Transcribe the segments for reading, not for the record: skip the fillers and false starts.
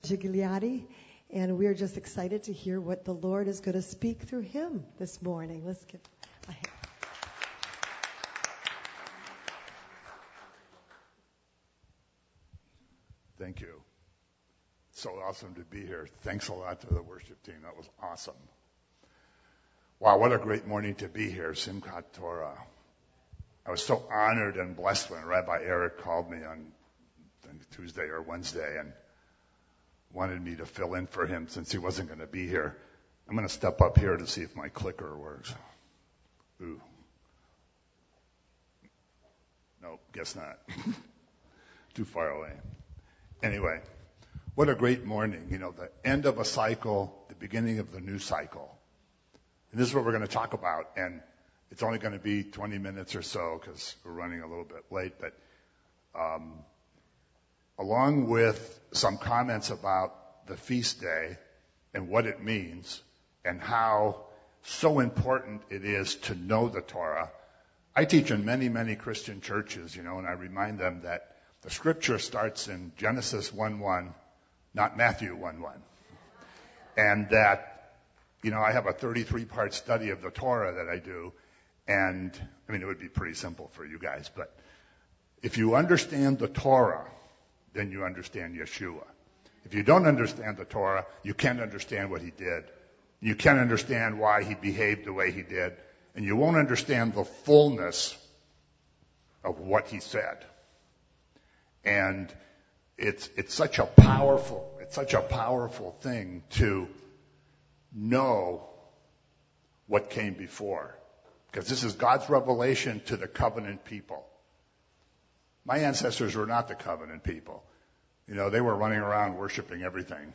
Gigliotti, and we're just excited to hear what the Lord is going to speak through him this morning. Let's give a hand. Thank you. So awesome to be here. Thanks a lot to the worship team. That was awesome. Wow, what a great morning to be here, Simchat Torah. I was so honored and blessed when Rabbi Eric called me on Tuesday or Wednesday and wanted me to fill in for him since he wasn't going to be here. I'm going to step up here to see if my clicker works. Ooh. No, guess not. Too far away. Anyway, what a great morning. You know, the end of a cycle, the beginning of the new cycle. And this is what we're going to talk about. And it's only going to be 20 minutes or so because we're running a little bit late. But along with some comments about the feast day and what it means and how so important it is to know the Torah, I teach in many, many Christian churches, you know, and I remind them that the scripture starts in Genesis 1:1, not Matthew 1:1. And that, you know, I have a 33-part study of the Torah that I do. And, I mean, it would be pretty simple for you guys. But if you understand the Torah, then you understand Yeshua. If you don't understand the Torah, you can't understand what he did. You can't understand why he behaved the way he did. And you won't understand the fullness of what he said. And it's such a powerful thing to know what came before. Because this is God's revelation to the covenant people. My ancestors were not the covenant people. You know, they were running around worshiping everything.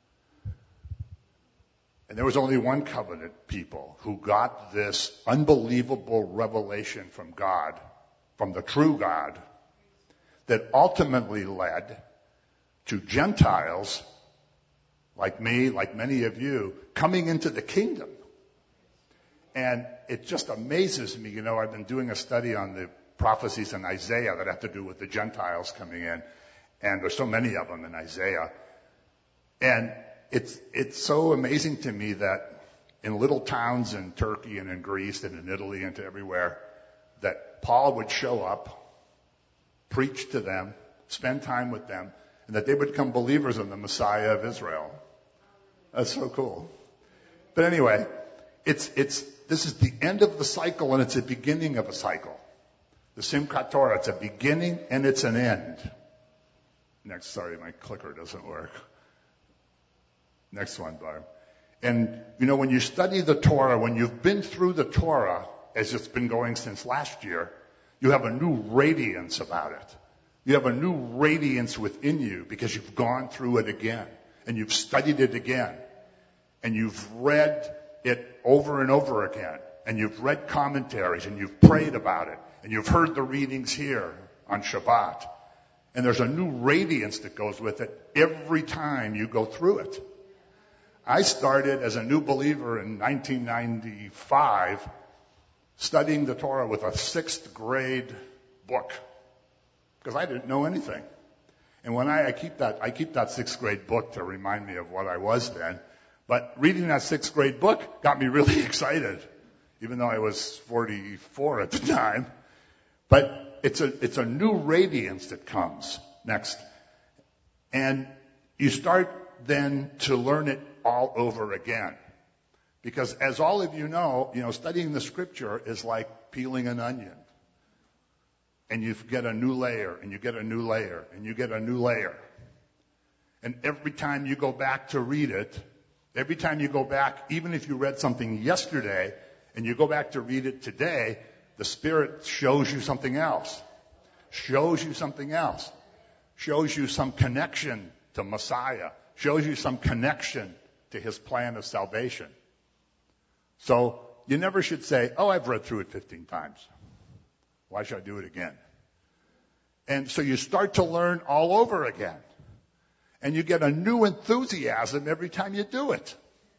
And there was only one covenant people who got this unbelievable revelation from God, from the true God, that ultimately led to Gentiles like me, like many of you, coming into the kingdom. And it just amazes me. You know, I've been doing a study on the prophecies in Isaiah that have to do with the Gentiles coming in. And there's so many of them in Isaiah. And it's so amazing to me that in little towns in Turkey and in Greece and in Italy and to everywhere, that Paul would show up, preach to them, spend time with them, and that they would become believers in the Messiah of Israel. That's so cool. But anyway, this is the end of the cycle and it's a beginning of a cycle. The Simchat Torah, it's a beginning and it's an end. Next, sorry, my clicker doesn't work. Next one, Barb. And, you know, when you study the Torah, when you've been through the Torah, as it's been going since last year, you have a new radiance about it. You have a new radiance within you because you've gone through it again. And you've studied it again. And you've read it over and over again. And you've read commentaries and you've prayed about it. And you've heard the readings here on Shabbat. And there's a new radiance that goes with it every time you go through it. I started as a new believer in 1995 studying the Torah with a 6th grade book because I didn't know anything. And when I keep that 6th grade book to remind me of what I was then. But reading that 6th grade book got me really excited, even though I was 44 at the time. But it's a new radiance that comes next. And you start then to learn it all over again. Because as all of you know, studying the scripture is like peeling an onion. And you get a new layer, and you get a new layer, and you get a new layer. And every time you go back to read it, every time you go back, even if you read something yesterday, and you go back to read it today, the Spirit shows you something else. Shows you something else. Shows you some connection to Messiah. Shows you some connection to his plan of salvation. So you never should say, oh, I've read through it 15 times. Why should I do it again? And so you start to learn all over again. And you get a new enthusiasm every time you do it.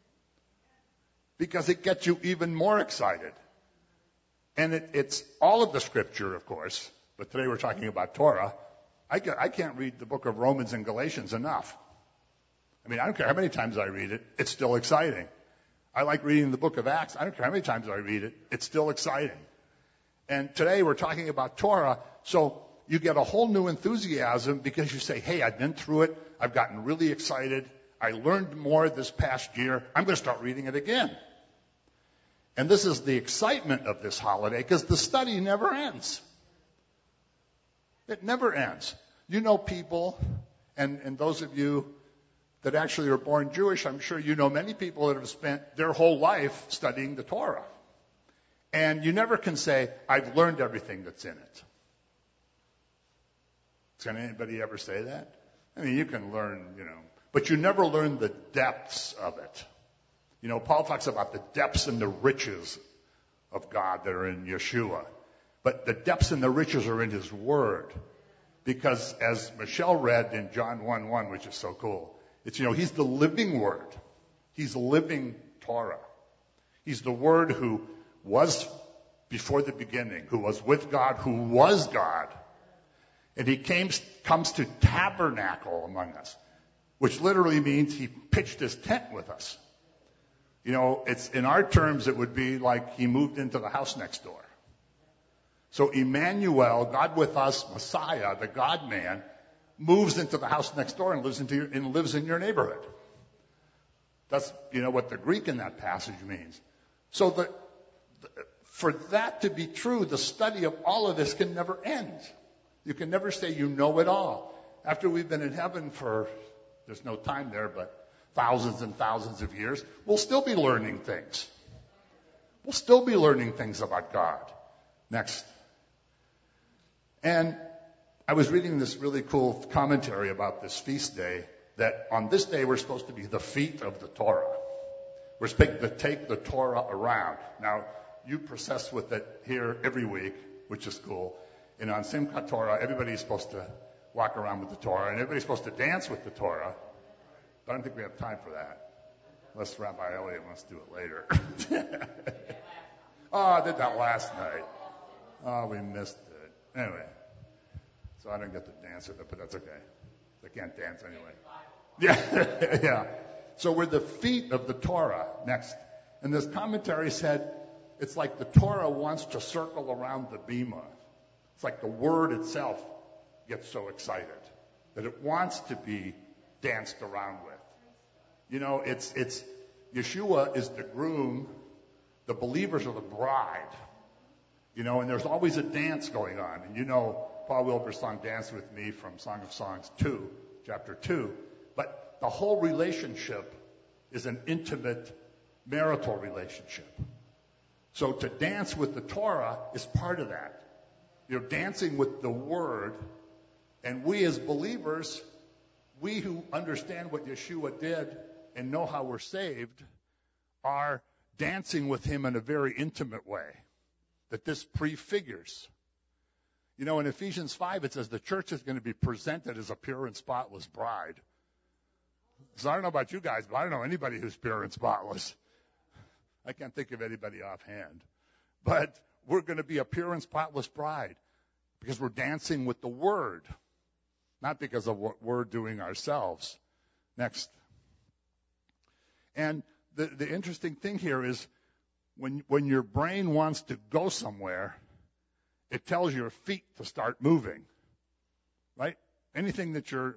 Because it gets you even more excited. And it's all of the scripture, of course. But today we're talking about Torah. I can't read the book of Romans and Galatians enough. mean, I don't care how many times I read it, it's still exciting. I like reading the book of Acts. I don't care how many times I read it, it's still exciting. And today we're talking about Torah, so you get a whole new enthusiasm because you say, hey, I've been through it. I've gotten really excited. I learned more this past year. I'm going to start reading it again. And this is the excitement of this holiday because the study never ends. It never ends. You know people, and those of you that actually are born Jewish, I'm sure you know many people that have spent their whole life studying the Torah. And you never can say, I've learned everything that's in it. Can anybody ever say that? I mean, you can learn, but you never learn the depths of it. Paul talks about the depths and the riches of God that are in Yeshua. But the depths and the riches are in His Word. Because as Michelle read in John 1:1, which is so cool, it's, He's the living Word. He's living Torah. He's the Word who was before the beginning, who was with God, who was God. And He comes to tabernacle among us, which literally means He pitched His tent with us. It's in our terms, it would be like He moved into the house next door. So Emmanuel, God with us, Messiah, the God-man, moves into the house next door and lives in your neighborhood. That's, what the Greek in that passage means. So for that to be true, the study of all of this can never end. You can never say you know it all. After we've been in heaven for, there's no time there, but thousands and thousands of years, we'll still be learning things. We'll still be learning things about God. Next. And I was reading this really cool commentary about this feast day, that on this day we're supposed to be the feet of the Torah. We're supposed to take the Torah around. Now, you process with it here every week, which is cool. And on Simchat Torah, everybody's supposed to walk around with the Torah, and everybody's supposed to dance with the Torah. But I don't think we have time for that, unless Rabbi Elliott wants to do it later. I did that last night. Oh, we missed it. Anyway, so I don't get to dance with it, but that's okay. I can't dance anyway. Yeah, yeah. So we're the feet of the Torah. Next. And this commentary said, it's like the Torah wants to circle around the bima. It's like the word itself gets so excited that it wants to be danced around with. It's Yeshua is the groom, the believers are the bride. And there's always a dance going on. And Paul Wilbur's song Dance With Me from Song of Songs 2, chapter 2. But the whole relationship is an intimate marital relationship. So to dance with the Torah is part of that. Dancing with the Word. And we as believers, we who understand what Yeshua did and know how we're saved, are dancing with Him in a very intimate way that this prefigures. In Ephesians 5, it says the church is going to be presented as a pure and spotless bride. So I don't know about you guys, but I don't know anybody who's pure and spotless. I can't think of anybody offhand. But we're going to be a pure and spotless bride because we're dancing with the Word, not because of what we're doing ourselves. Next. And the interesting thing here is when your brain wants to go somewhere, it tells your feet to start moving, right? Anything that you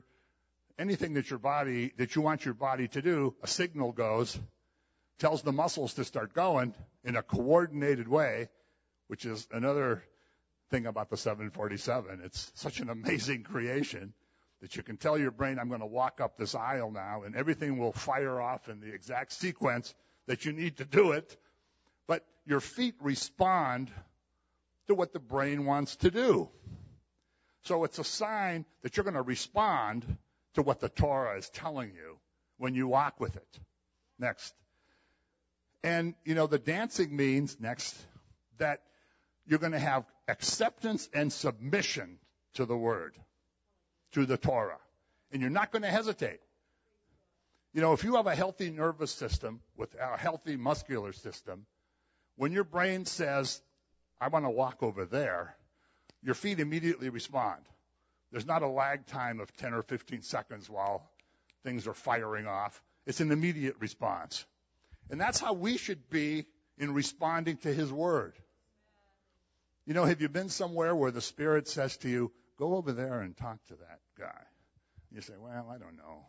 want your body to do, a signal goes, tells the muscles to start going in a coordinated way, which is another thing about the 747. It's such an amazing creation that you can tell your brain, I'm going to walk up this aisle now, and everything will fire off in the exact sequence that you need to do it. But your feet respond to what the brain wants to do. So it's a sign that you're going to respond to what the Torah is telling you when you walk with it. Next. And, the dancing means, next, that you're going to have acceptance and submission to the Word, to the Torah. And you're not going to hesitate. If you have a healthy nervous system with a healthy muscular system, when your brain says, I want to walk over there, your feet immediately respond. There's not a lag time of 10 or 15 seconds while things are firing off. It's an immediate response. And that's how we should be in responding to his word. You know, have you been somewhere where the Spirit says to you, go over there and talk to that guy? You say, well, I don't know.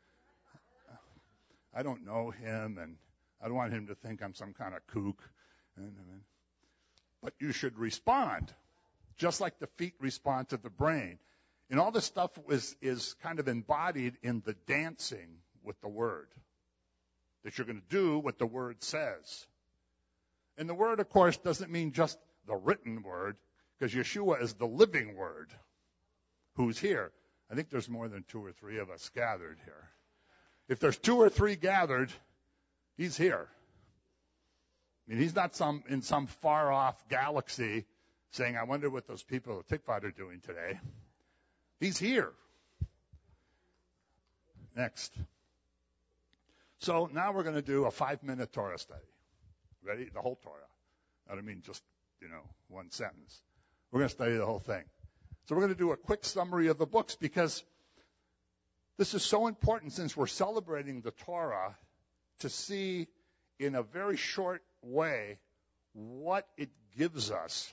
I don't know him, and I don't want him to think I'm some kind of kook. But you should respond, just like the feet respond to the brain. And all this stuff is kind of embodied in the dancing with the Word, that you're going to do what the Word says. And the Word, of course, doesn't mean just the written Word, because Yeshua is the living Word who's here. I think there's more than 2 or 3 of us gathered here. If there's 2 or 3 gathered, he's here. I mean, he's not in some far-off galaxy saying, I wonder what those people at Tikvat are doing today. He's here. Next. So now we're going to do a 5-minute Torah study. Ready? The whole Torah. I don't mean just, one sentence. We're going to study the whole thing. So we're going to do a quick summary of the books because this is so important since we're celebrating the Torah to see in a very short way what it gives us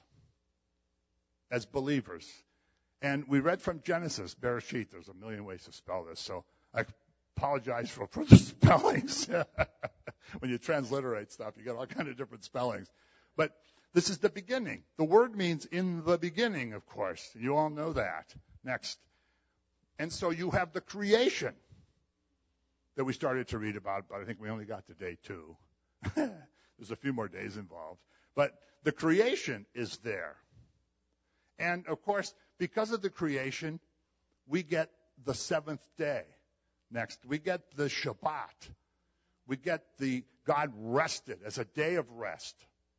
as believers. And we read from Genesis, Bereshit. There's a million ways to spell this, so I apologize for the spellings. When you transliterate stuff, you get all kinds of different spellings. But this is the beginning. The word means in the beginning, of course. You all know that. Next. And so you have the creation that we started to read about, but I think we only got to day 2. There's a few more days involved. But the creation is there. And, of course, because of the creation, we get the 7th day. Next, we get the Shabbat. We get the God rested as a day of rest.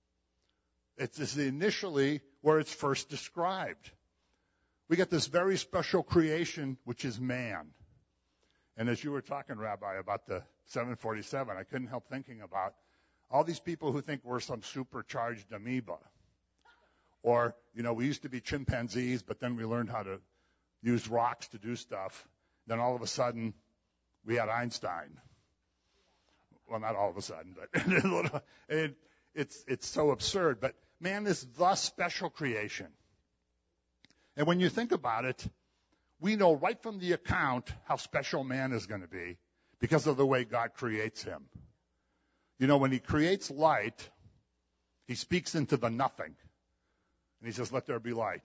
It's initially where it's first described. We get this very special creation, which is man. And as you were talking, Rabbi, about the 747, I couldn't help thinking about all these people who think we're some supercharged amoeba. Or, we used to be chimpanzees, but then we learned how to use rocks to do stuff. Then all of a sudden, we had Einstein. Well, not all of a sudden, but it's so absurd. But man is the special creation. And when you think about it, we know right from the account how special man is going to be because of the way God creates him. When he creates light, he speaks into the nothing. And he says, let there be light.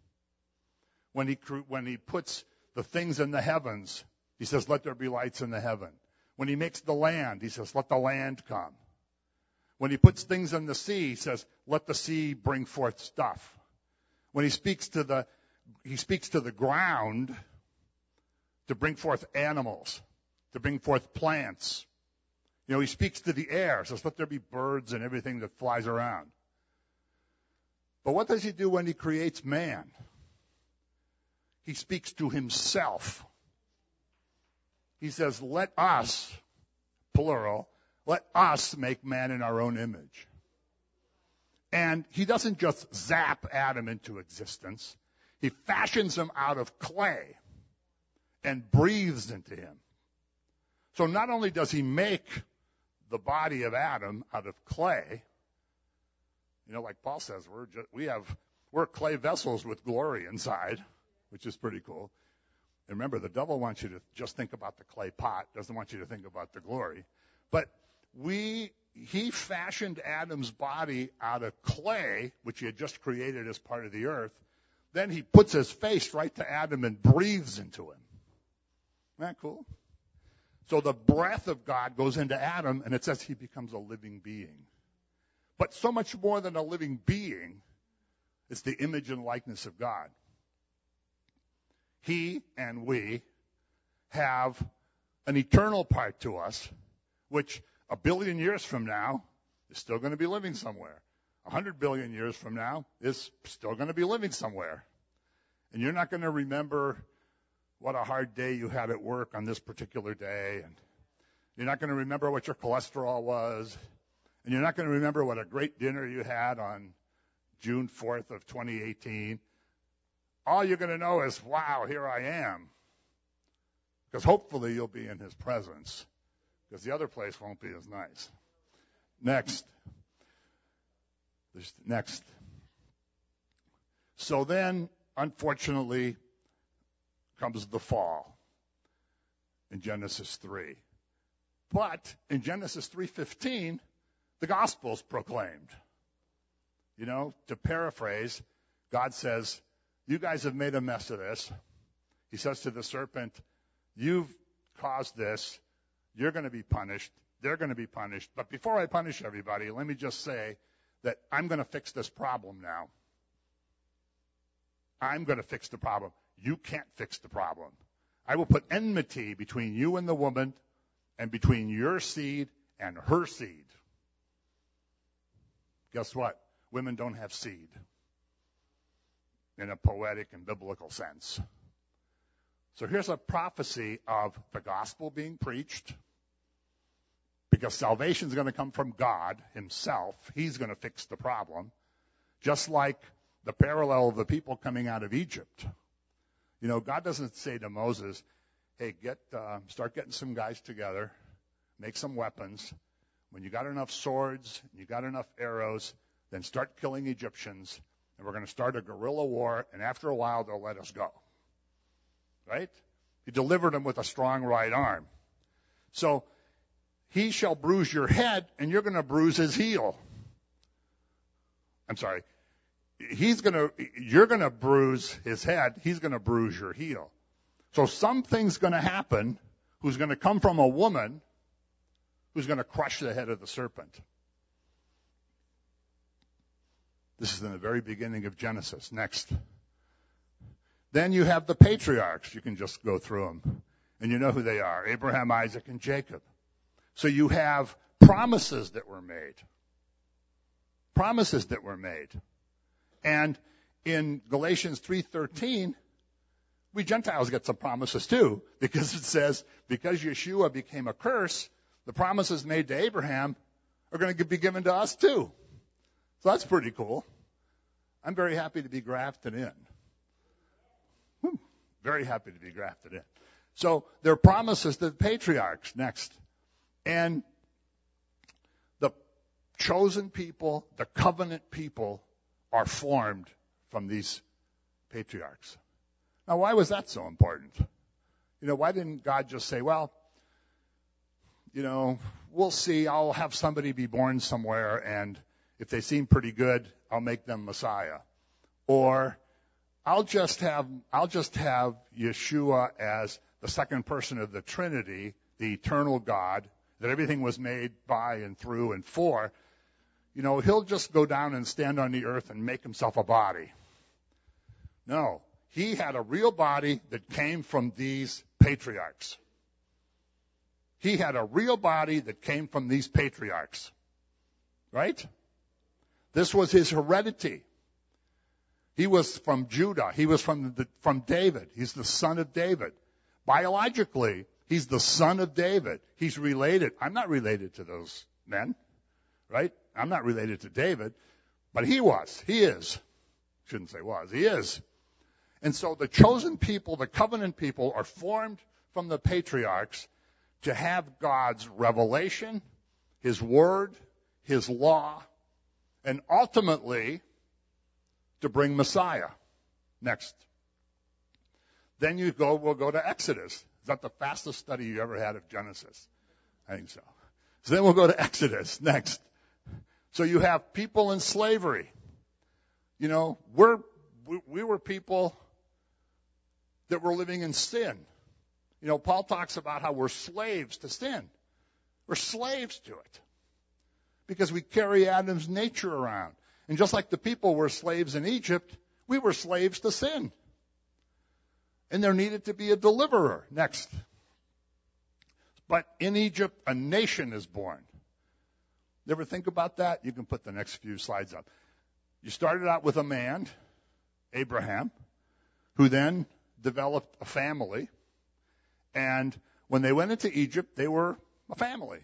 When he puts the things in the heavens, he says, let there be lights in the heaven. When he makes the land, he says, let the land come. When he puts things in the sea, he says, let the sea bring forth stuff. When he speaks to the ground to bring forth animals, to bring forth plants. He speaks to the air, says, let there be birds and everything that flies around. But what does he do when he creates man? He speaks to himself. He says, let us, plural, let us make man in our own image. And he doesn't just zap Adam into existence. He fashions him out of clay and breathes into him. So not only does he make the body of Adam out of clay, like Paul says, we're clay vessels with glory inside, which is pretty cool. And remember, the devil wants you to just think about the clay pot, doesn't want you to think about the glory. But he fashioned Adam's body out of clay, which he had just created as part of the earth. Then he puts his face right to Adam and breathes into him. Isn't that cool? So the breath of God goes into Adam, and it says he becomes a living being. But so much more than a living being, it's the image and likeness of God. He and we have an eternal part to us, which 1 billion years from now is still going to be living somewhere. 100 billion years from now is still going to be living somewhere. And you're not going to remember what a hard day you had at work on this particular day. And you're not going to remember what your cholesterol was. And you're not going to remember what a great dinner you had on June 4th of 2018. All you're going to know is, wow, here I am. Because hopefully you'll be in his presence, because the other place won't be as nice. Next. So then, unfortunately, comes the fall in Genesis 3. But in Genesis 3:15, the gospel's proclaimed. You know, to paraphrase, God says, you guys have made a mess of this. He says to the serpent, you've caused this. You're going to be punished. They're going to be punished. But before I punish everybody, let me just say that I'm going to fix this problem now. I'm going to fix the problem. You can't fix the problem. I will put enmity between you and the woman, and between your seed and her seed. Guess what? Women don't have seed in a poetic and biblical sense. So here's a prophecy of the gospel being preached, because salvation is going to come from God himself. He's going to fix the problem, just like the parallel of the people coming out of Egypt. You know, God doesn't say to Moses, hey, start getting some guys together, make some weapons. When you got enough swords, and you got enough arrows, then start killing Egyptians, and we're going to start a guerrilla war, and after a while they'll let us go. Right? He delivered them with a strong right arm. So, he shall bruise your head, and you're going to bruise his heel. I'm sorry. You're going to bruise his head. He's going to bruise your heel. So something's going to happen who's going to come from a woman who's going to crush the head of the serpent. This is in the very beginning of Genesis. Next. Then you have the patriarchs. You can just go through them. And you know who they are. Abraham, Isaac, and Jacob. So you have promises that were made. Promises that were made. And in Galatians 3:13, we Gentiles get some promises too, because it says, because Yeshua became a curse, the promises made to Abraham are going to be given to us too. So that's pretty cool. I'm very happy to be grafted in. Very happy to be grafted in. So there are promises to the patriarchs. Next. And the chosen people, the covenant people, are formed from these patriarchs. Now, why was that so important? You know, why didn't God just say, well, you know, we'll see. I'll have somebody be born somewhere, and if they seem pretty good, I'll make them Messiah. Or I'll just have Yeshua as the second person of the Trinity, the eternal God, that everything was made by and through and for. You know, he'll just go down and stand on the earth and make himself a body. No, he had a real body that came from these patriarchs. He had a real body that came from these patriarchs. Right? This was his heredity. He was from Judah. He was from David. He's the son of David. Biologically, he's the son of David. He's related. I'm not related to those men, right? I'm not related to David, but he was. He is. Shouldn't say was. He is. And so the chosen people, the covenant people, are formed from the patriarchs to have God's revelation, his word, his law, and ultimately to bring Messiah. Next. Then we'll go to Exodus. Is that the fastest study you ever had of Genesis? I think so. So then we'll go to Exodus. Next. So you have people in slavery. You know, we were people that were living in sin. You know, Paul talks about how we're slaves to sin. We're slaves to it because we carry Adam's nature around. And just like the people were slaves in Egypt, we were slaves to sin. And there needed to be a deliverer. Next. But in Egypt, a nation is born. You ever think about that? You can put the next few slides up. You started out with a man, Abraham, who then developed a family. And when they went into Egypt, they were a family.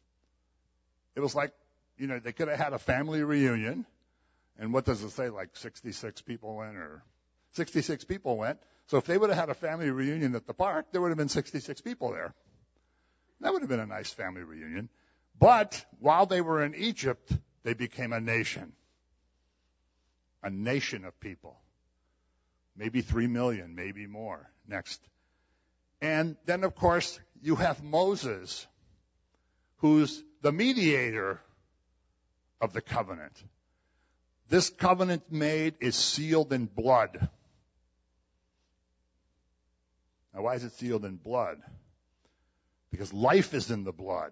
It was like, you know, they could have had a family reunion. And what does it say? Like 66 people went, or 66 people went. So if they would have had a family reunion at the park, there would have been 66 people there. That would have been a nice family reunion. But while they were in Egypt, they became a nation. A nation of people. Maybe 3 million, maybe more. Next. And then, of course, you have Moses, who's the mediator of the covenant. This covenant made is sealed in blood. Now, why is it sealed in blood? Because life is in the blood.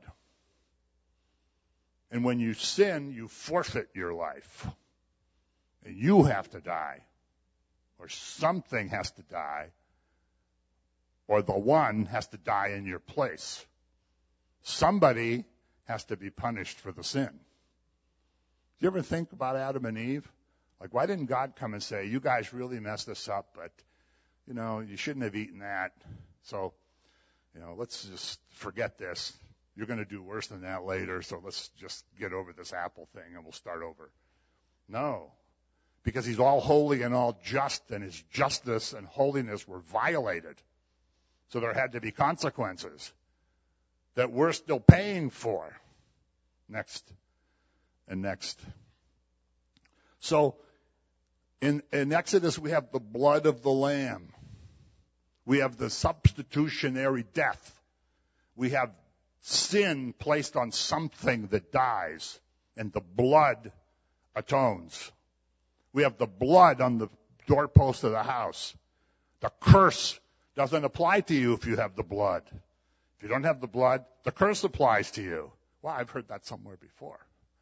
And when you sin, you forfeit your life. And you have to die. Or something has to die. Or the one has to die in your place. Somebody has to be punished for the sin. Do you ever think about Adam and Eve? Like, why didn't God come and say, you guys really messed this up, but, you shouldn't have eaten that. So, let's just forget this. You're going to do worse than that later, so let's just get over this apple thing and we'll start over. No. Because he's all holy and all just, and his justice and holiness were violated. So there had to be consequences that we're still paying for. Next. And next. So in Exodus, we have the blood of the Lamb. We have the substitutionary death. We have sin placed on something that dies, and the blood atones. We have the blood on the doorpost of the house. The curse doesn't apply to you if you have the blood. If you don't have the blood, the curse applies to you. Well, I've heard that somewhere before.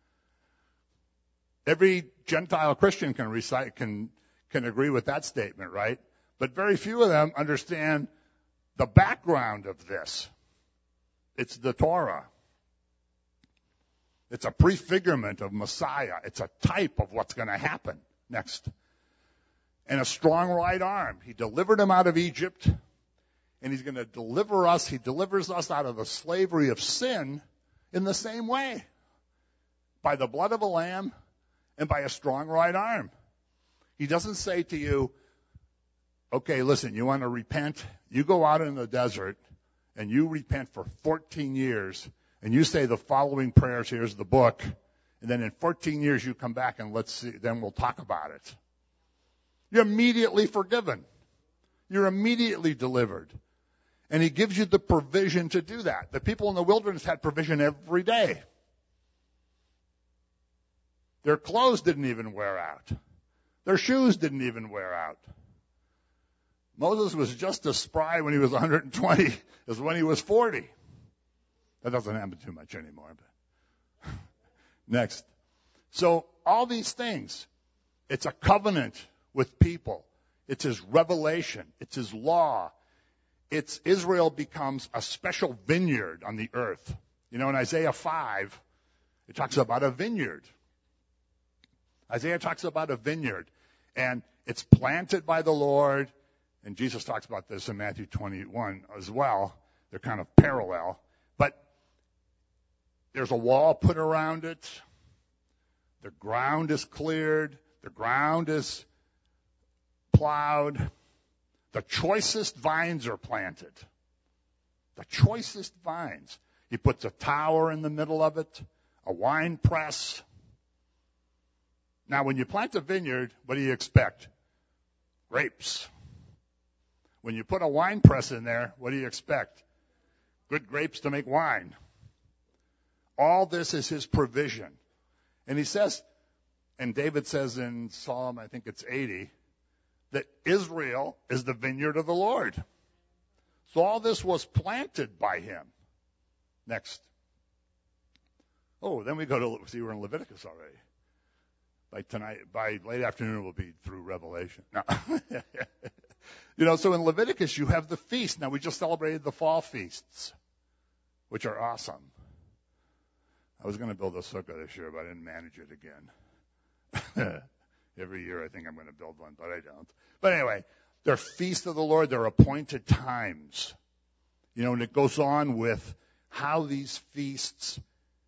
Every Gentile Christian can agree with that statement, right? But very few of them understand the background of this. It's the Torah. It's a prefigurement of Messiah. It's a type of what's going to happen. Next. And a strong right arm. He delivered him out of Egypt, and he's going to deliver us. He delivers us out of the slavery of sin in the same way. By the blood of a lamb and by a strong right arm. He doesn't say to you, okay, listen, you want to repent? You go out in the desert and you repent for 14 years and you say the following prayers, here's the book, and then in 14 years you come back and let's see, then we'll talk about it. You're immediately forgiven. You're immediately delivered. And he gives you the provision to do that. The people in the wilderness had provision every day. Their clothes didn't even wear out. Their shoes didn't even wear out. Moses was just as spry when he was 120 as when he was 40. That doesn't happen too much anymore. But next. So all these things, it's a covenant with people. It's his revelation. It's his law. It's Israel becomes a special vineyard on the earth. In Isaiah 5, it talks about a vineyard. Isaiah talks about a vineyard, and it's planted by the Lord, and Jesus talks about this in Matthew 21 as well. They're kind of parallel, but there's a wall put around it. The ground is cleared. The ground is plowed. The choicest vines are planted. The choicest vines. He puts a tower in the middle of it, a wine press. Now, when you plant a vineyard, what do you expect? Grapes. When you put a wine press in there, what do you expect? Good grapes to make wine. All this is his provision. And he says, and David says in Psalm, I think it's 80, that Israel is the vineyard of the Lord. So all this was planted by him. Next. Oh, then we go to, see, we're in Leviticus already. By late afternoon, we'll be through Revelation. No. So in Leviticus, you have the feast. Now, we just celebrated the fall feasts, which are awesome. I was going to build a sukkah this year, but I didn't manage it again. Every year I think I'm going to build one, but I don't. But anyway, they're feasts of the Lord. They're appointed times. And it goes on with how these feasts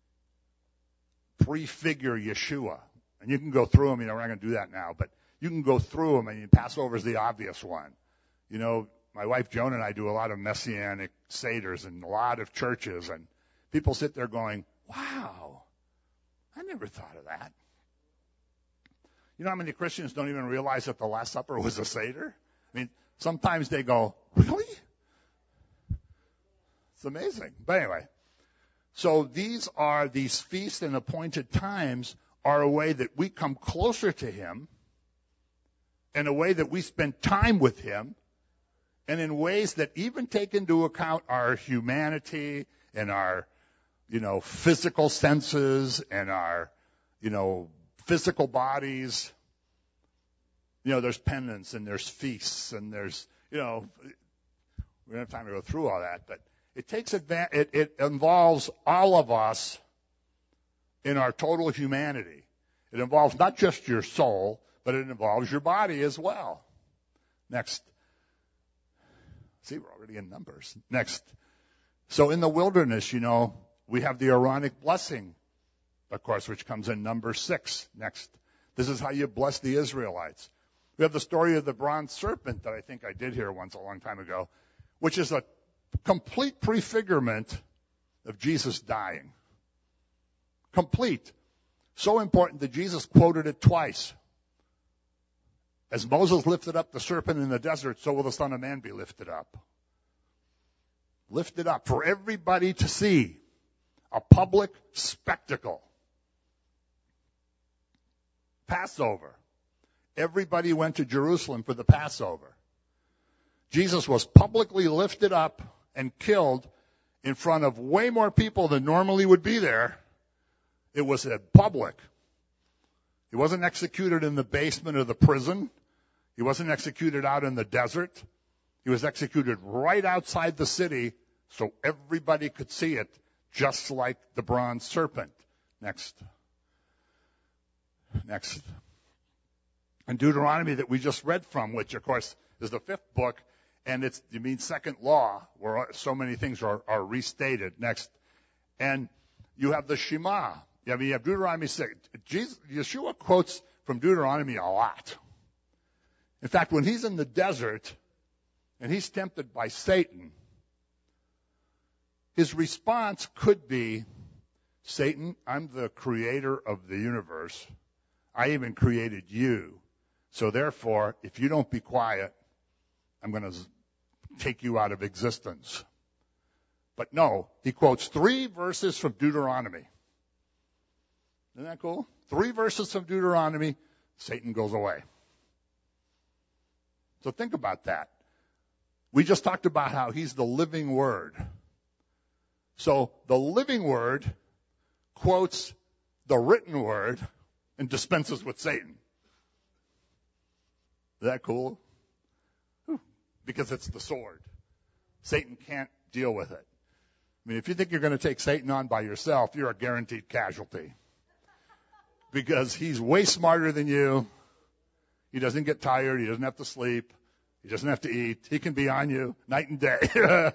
prefigure Yeshua. And you can go through them. We're not going to do that now, but you can go through them. Passover is the obvious one. You know, my wife Joan and I do a lot of Messianic Seders in a lot of churches, and people sit there going, wow, I never thought of that. You know how many Christians don't even realize that the Last Supper was a Seder? I mean, sometimes they go, really? It's amazing. But anyway, so these feasts and appointed times are a way that we come closer to Him, and a way that we spend time with Him, and in ways that even take into account our humanity and our, physical senses and our, physical bodies. There's penance and there's feasts and there's, we don't have time to go through all that, but it takes it involves all of us in our total humanity. It involves not just your soul, but it involves your body as well. Next. See, we're already in Numbers. Next. So in the wilderness, we have the Aaronic blessing, of course, which comes in Numbers 6. Next. This is how you bless the Israelites. We have the story of the bronze serpent that I think I did here once a long time ago, which is a complete prefigurement of Jesus dying. Complete. So important that Jesus quoted it twice. As Moses lifted up the serpent in the desert, so will the Son of Man be lifted up. Lifted up for everybody to see. A public spectacle. Passover. Everybody went to Jerusalem for the Passover. Jesus was publicly lifted up and killed in front of way more people than normally would be there. It was a public. He wasn't executed in the basement of the prison. He wasn't executed out in the desert. He was executed right outside the city so everybody could see it, just like the bronze serpent. Next. And Deuteronomy that we just read from, which of course is the 5th book, and second law, where so many things are restated. Next. And you have the Shema. You have Deuteronomy 6. Yeshua quotes from Deuteronomy a lot. In fact, when he's in the desert and he's tempted by Satan, his response could be, Satan, I'm the creator of the universe. I even created you. So therefore, if you don't be quiet, I'm going to take you out of existence. But no, he quotes 3 verses from Deuteronomy. Isn't that cool? 3 verses from Deuteronomy, Satan goes away. So think about that. We just talked about how he's the living word. So the living word quotes the written word and dispenses with Satan. Is that cool? Because it's the sword. Satan can't deal with it. I mean, if you think you're going to take Satan on by yourself, you're a guaranteed casualty. Because he's way smarter than you. He doesn't get tired. He doesn't have to sleep. He doesn't have to eat. He can be on you night and day.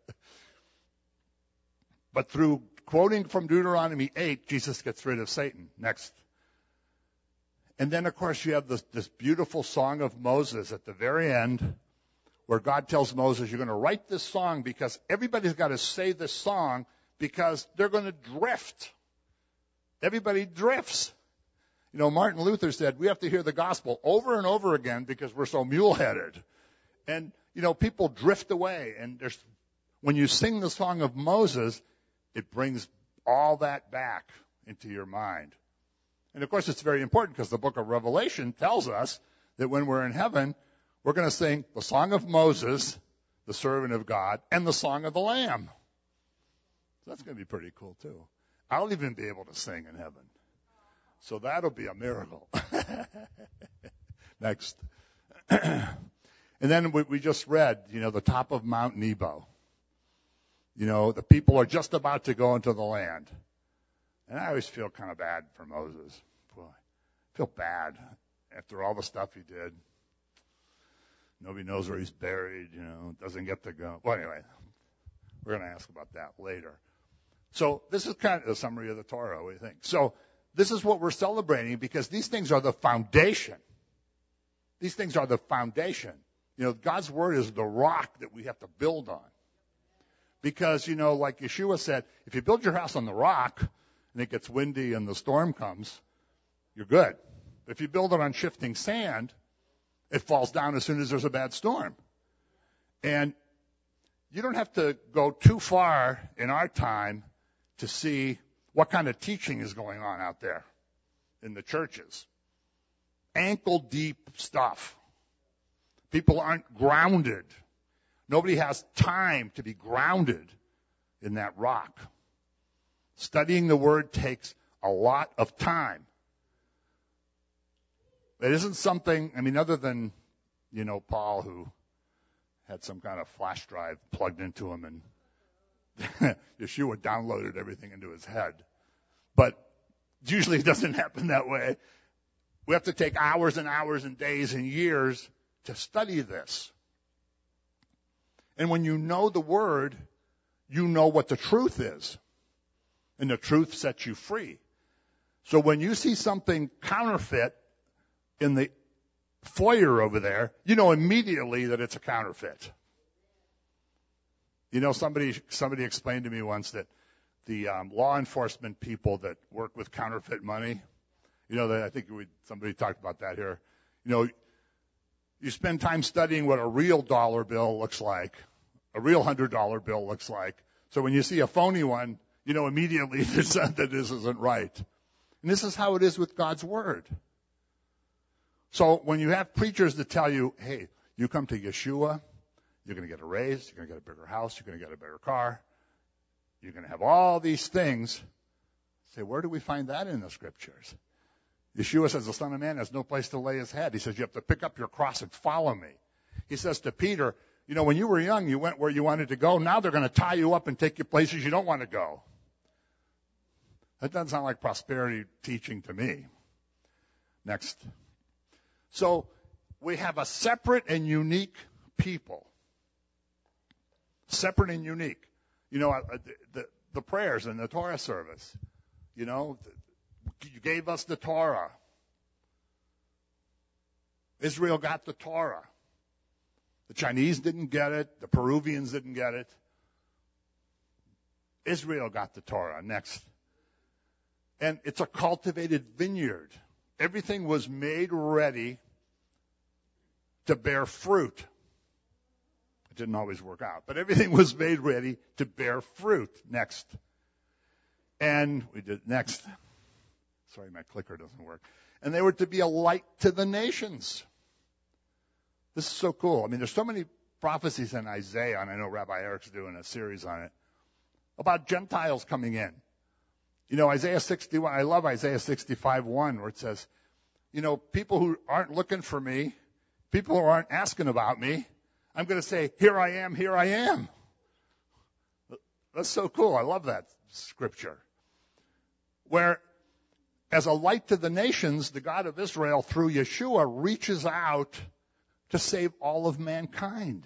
But through quoting from Deuteronomy 8, Jesus gets rid of Satan. Next. And then, of course, you have this beautiful song of Moses at the very end, where God tells Moses, you're going to write this song because everybody's got to say this song because they're going to drift. Everybody drifts. Martin Luther said, we have to hear the gospel over and over again because we're so mule-headed. And, people drift away. And when you sing the song of Moses, it brings all that back into your mind. And, of course, it's very important because the book of Revelation tells us that when we're in heaven, we're going to sing the song of Moses, the servant of God, and the song of the Lamb. So that's going to be pretty cool, too. I'll even be able to sing in heaven. So that'll be a miracle. Next. And then we just read, the top of Mount Nebo. The people are just about to go into the land. And I always feel kind of bad for Moses. Boy, I feel bad after all the stuff he did. Nobody knows where he's buried, doesn't get to go. Well, anyway, we're going to ask about that later. So this is kind of a summary of the Torah, what do you think? So this is what we're celebrating because these things are the foundation. These things are the foundation. God's word is the rock that we have to build on. Because, like Yeshua said, if you build your house on the rock and it gets windy and the storm comes, you're good. If you build it on shifting sand, it falls down as soon as there's a bad storm. And you don't have to go too far in our time to see what kind of teaching is going on out there in the churches. Ankle deep stuff. People aren't grounded. Nobody has time to be grounded in that rock. Studying the word takes a lot of time. It isn't something, other than, Paul, who had some kind of flash drive plugged into him and Yeshua downloaded everything into his head. But usually it doesn't happen that way. We have to take hours and hours and days and years to study this. And when you know the word, you know what the truth is. And the truth sets you free. So when you see something counterfeit in the foyer over there, you know immediately that it's a counterfeit. Somebody explained to me once that the law enforcement people that work with counterfeit money, I think somebody talked about that here. You spend time studying what a real dollar bill looks like, a real $100 bill looks like. So when you see a phony one, you know immediately that this isn't right. And this is how it is with God's word. So when you have preachers that tell you, hey, you come to Yeshua, you're going to get a raise, you're going to get a bigger house, you're going to get a better car, you're going to have all these things. Say, where do we find that in the scriptures? Yeshua says the Son of Man has no place to lay his head. He says you have to pick up your cross and follow me. He says to Peter, when you were young, you went where you wanted to go. Now they're going to tie you up and take you places you don't want to go. That doesn't sound like prosperity teaching to me. Next. So we have a separate and unique people. Separate and unique. The prayers in the Torah service. You gave us the Torah. Israel got the Torah. The Chinese didn't get it. The Peruvians didn't get it. Israel got the Torah. Next. And it's a cultivated vineyard. Everything was made ready to bear fruit. It didn't always work out, but everything was made ready to bear fruit. Next. And we did next. Sorry, my clicker doesn't work. And they were to be a light to the nations. This is so cool. There's so many prophecies in Isaiah, and I know Rabbi Eric's doing a series on it, about Gentiles coming in. Isaiah 61, I love Isaiah 65:1, where it says, people who aren't looking for me, people who aren't asking about me, I'm going to say, here I am, here I am. That's so cool. I love that scripture. Where, as a light to the nations, the God of Israel, through Yeshua, reaches out to save all of mankind.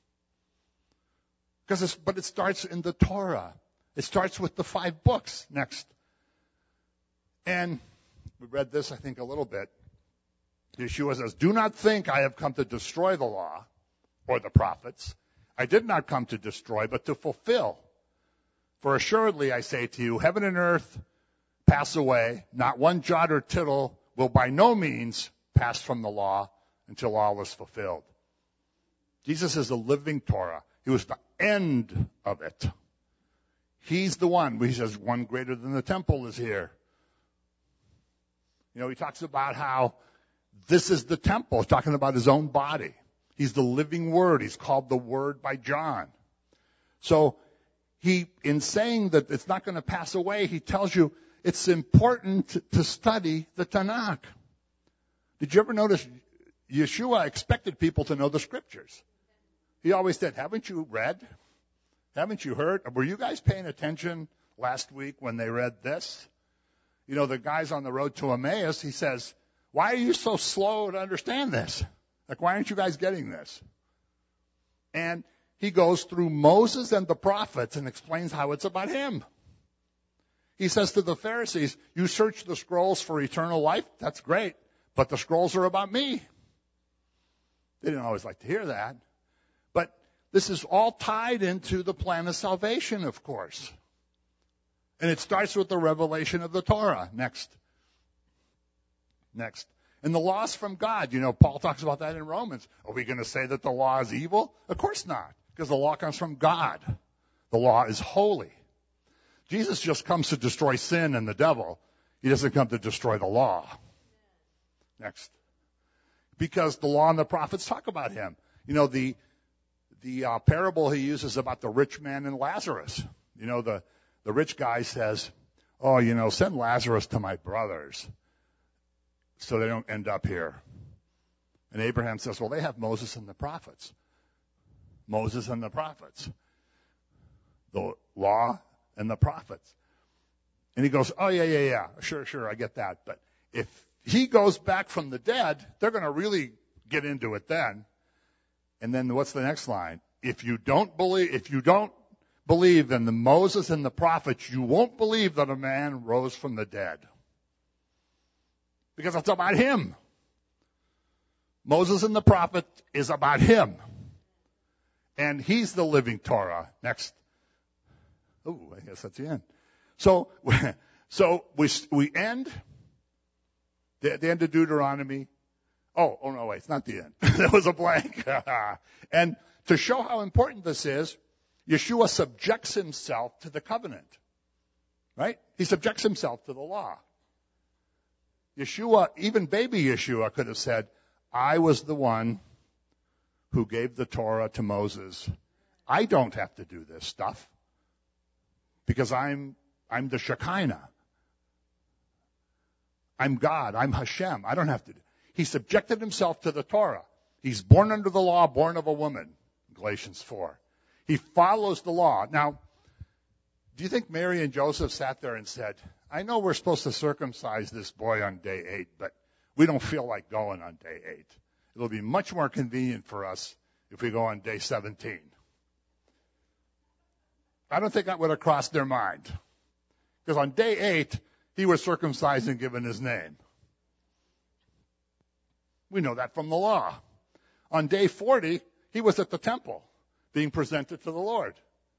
But it starts in the Torah. It starts with the 5 books. Next. And we read this, I think, a little bit. Yeshua says, do not think I have come to destroy the law or the prophets. I did not come to destroy, but to fulfill. For assuredly I say to you, heaven and earth pass away. Not one jot or tittle will by no means pass from the law until all is fulfilled. Jesus is the living Torah. He was the end of it. He's the one. He says, one greater than the temple is here. He talks about how this is the temple. He's talking about his own body. He's the living word. He's called the Word by John. So in saying that it's not going to pass away, he tells you it's important to study the Tanakh. Did you ever notice Yeshua expected people to know the scriptures? He always said, haven't you read? Haven't you heard? Were you guys paying attention last week when they read this? The guys on the road to Emmaus, he says, why are you so slow to understand this? Why aren't you guys getting this? And he goes through Moses and the prophets and explains how it's about him. He says to the Pharisees, you search the scrolls for eternal life. That's great. But the scrolls are about me. They didn't always like to hear that. But this is all tied into the plan of salvation, of course. And it starts with the revelation of the Torah. Next. And the law is from God. Paul talks about that in Romans. Are we going to say that the law is evil? Of course not, because the law comes from God. The law is holy. Jesus just comes to destroy sin and the devil. He doesn't come to destroy the law. Next. Because the law and the prophets talk about him. The parable he uses about the rich man and Lazarus. The rich guy says, send Lazarus to my brothers so they don't end up here. And Abraham says, well, they have Moses and the prophets. Moses and the prophets. The law and the prophets. And he goes, oh, yeah. Sure, I get that. But if he goes back from the dead, they're going to really get into it then. And then what's the next line? If you don't believe in the Moses and the prophets, you won't believe that a man rose from the dead. Because it's about him. Moses and the prophet is about him. And he's the living Torah. Next. Oh, I guess that's the end. So we end the end of Deuteronomy. Oh no, wait, it's not the end. That was a blank. And to show how important this is, Yeshua subjects himself to the covenant. Right? He subjects himself to the law. Yeshua, even baby Yeshua could have said, I was the one who gave the Torah to Moses. I don't have to do this stuff because I'm the Shekinah. I'm God. I'm Hashem. I don't have to. He subjected himself to the Torah. He's born under the law, born of a woman, Galatians 4. He follows the law. Now, do you think Mary and Joseph sat there and said, I know we're supposed to circumcise this boy on day 8, but we don't feel like going on day 8. It'll be much more convenient for us if we go on day 17. I don't think that would have crossed their mind. Because on day 8, he was circumcised and given his name. We know that from the law. On day 40, he was at the temple being presented to the Lord.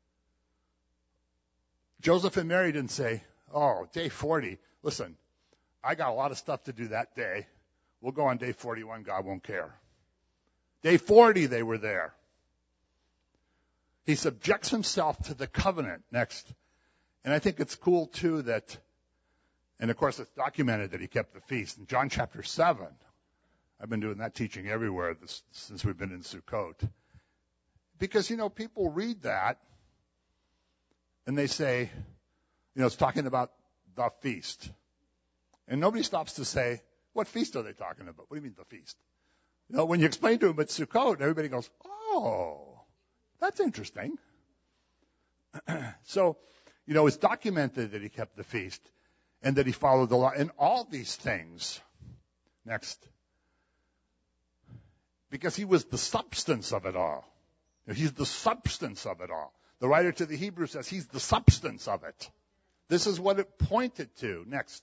Joseph and Mary didn't say, day 40, listen, I got a lot of stuff to do that day. We'll go on day 41, God won't care. Day 40, they were there. He subjects himself to the covenant. Next. And I think it's cool, too, that, and of course it's documented that he kept the feast. In John chapter 7, I've been doing that teaching everywhere since we've been in Sukkot. Because, people read that, and they say, it's talking about the feast. And nobody stops to say, what feast are they talking about? What do you mean the feast? When you explain to them at Sukkot, everybody goes, oh, that's interesting. So, it's documented that he kept the feast and that he followed the law and all these things. Next. Because he was the substance of it all. He's the substance of it all. The writer to the Hebrews says he's the substance of it. This is what it pointed to. Next.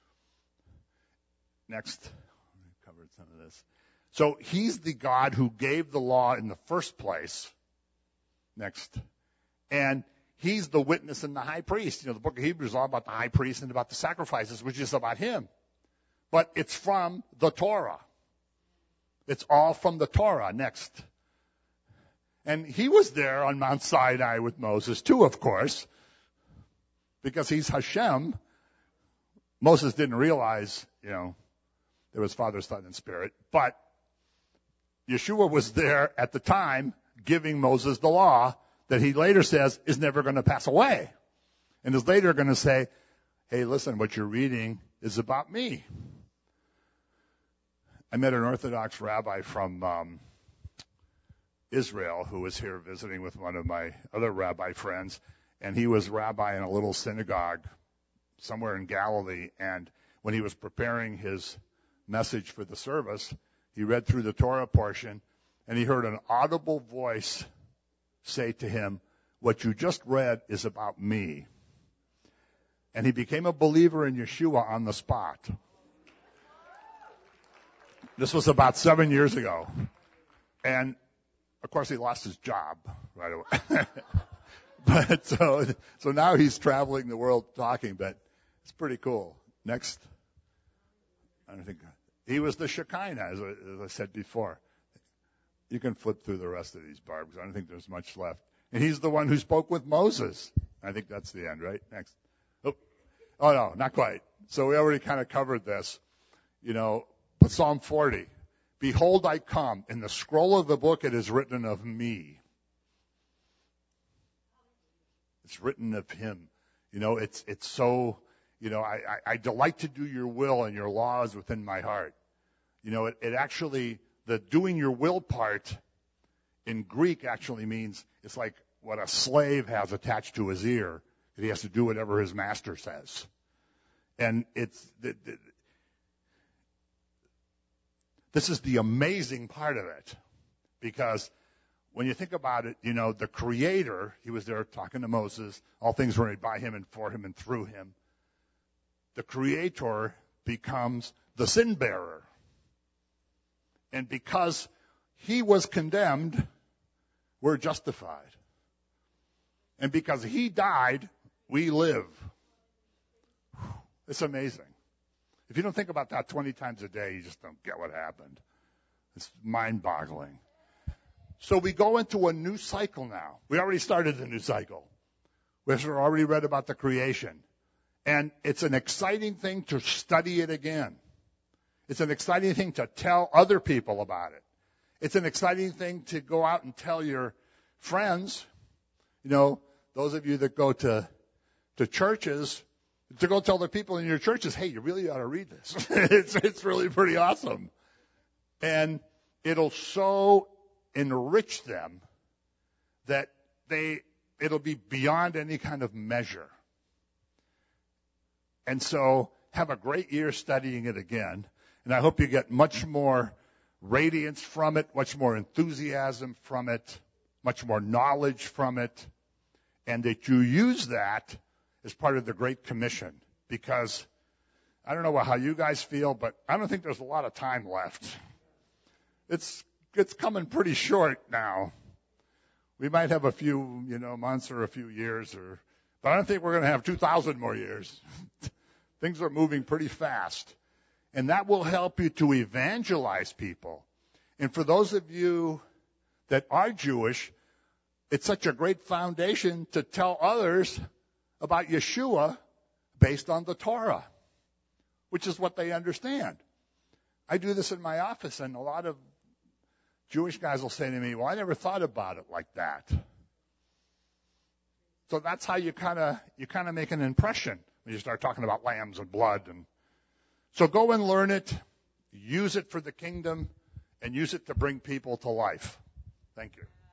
I covered some of this. So he's the God who gave the law in the first place. Next. And he's the witness and the high priest. The book of Hebrews is all about the high priest and about the sacrifices, which is about him. But it's from the Torah. It's all from the Torah. Next. And he was there on Mount Sinai with Moses too, of course, because he's Hashem. Moses didn't realize, there was Father, Son, and Spirit. But Yeshua was there at the time giving Moses the law that he later says is never going to pass away. And is later going to say, hey, listen, what you're reading is about me. I met an Orthodox rabbi from Israel who was here visiting with one of my other rabbi friends, and he was rabbi in a little synagogue somewhere in Galilee, and when he was preparing his message for the service, he read through the Torah portion, and he heard an audible voice say to him, what you just read is about me. And he became a believer in Yeshua on the spot. This was about 7 years ago. And, of course, he lost his job right away. But so now he's traveling the world talking, but it's pretty cool. Next. I don't think he was the Shekinah, as I said before. You can flip through the rest of these, Barb, because I don't think there's much left. And he's the one who spoke with Moses. I think that's the end, right? Next. Oh no, not quite. So we already kind of covered this. But Psalm 40. Behold, I come. In the scroll of the book it is written of me. It's written of him. It's so, I delight to do your will and your laws within my heart. It actually, the doing your will part in Greek actually means it's like what a slave has attached to his ear. He has to do whatever his master says. And this is the amazing part of it, because when you think about it, the Creator, he was there talking to Moses. All things were made by him and for him and through him. The Creator becomes the sin bearer. And because he was condemned, we're justified. And because he died, we live. It's amazing. If you don't think about that 20 times a day, you just don't get what happened. It's mind-boggling. So we go into a new cycle now. We already started the new cycle. We've already read about the creation. And it's an exciting thing to study it again. It's an exciting thing to tell other people about it. It's an exciting thing to go out and tell your friends, those of you that go to churches, to go tell the people in your churches, hey, you really ought to read this. It's really pretty awesome. And it'll so enrich them that it'll be beyond any kind of measure. And so have a great year studying it again. And I hope you get much more radiance from it, much more enthusiasm from it, much more knowledge from it, and that you use that as part of the Great Commission. Because I don't know how you guys feel, but I don't think there's a lot of time left. It's coming pretty short now. We might have a few, months or a few years, but I don't think we're going to have 2,000 more years. Things are moving pretty fast. And that will help you to evangelize people. And for those of you that are Jewish, it's such a great foundation to tell others about Yeshua based on the Torah, which is what they understand. I do this in my office, and a lot of Jewish guys will say to me, well, I never thought about it like that. So that's how you kind of make an impression when you start talking about lambs and blood. And so go and learn it, use it for the kingdom, and use it to bring people to life. Thank you.